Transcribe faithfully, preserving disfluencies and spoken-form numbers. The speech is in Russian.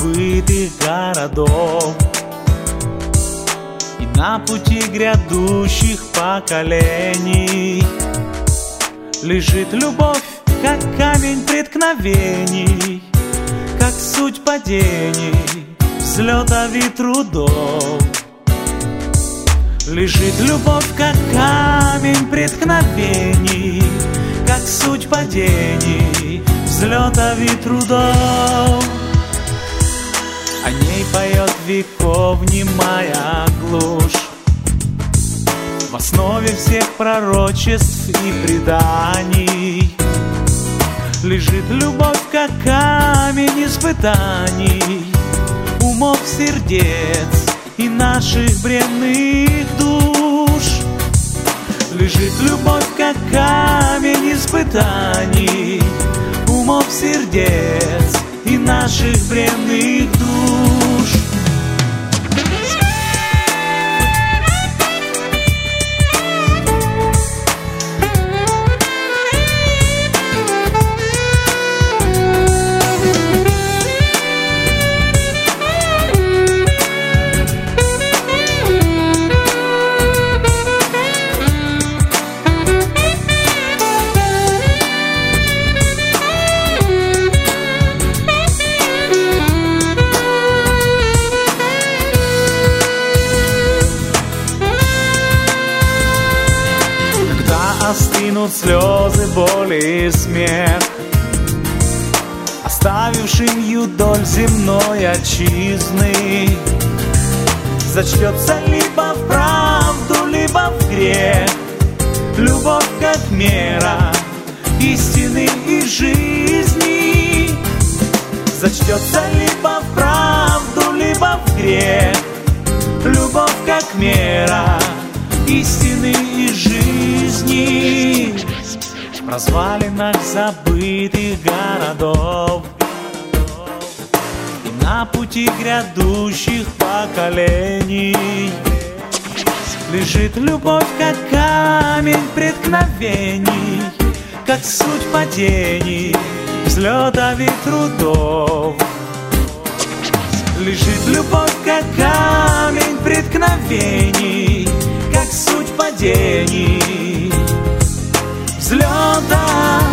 забытых городов и на пути грядущих поколений лежит любовь, как камень преткновений, как суть падений, взлетов и трудов. Лежит любовь, как камень преткновений, как суть падений, взлетов и трудов. О ней поет веков немая глушь, в основе всех пророчеств и преданий лежит любовь, как камень испытаний, умов, сердец и наших бренных душ. Лежит любовь, как камень испытаний, умов, сердец и наших бренных душ. Остынут слезы, боли и смех, оставившим юдоль земной отчизны, зачтется либо в правду, либо в грех любовь как мера истины и жизни. Зачтется либо в правду, либо в грех любовь как мера истины и жизни. В развалинах забытых городов и на пути грядущих поколений лежит любовь, как камень преткновений, как суть падений, взлетов и трудов. Лежит любовь, как камень преткновений, как суть падений, взлета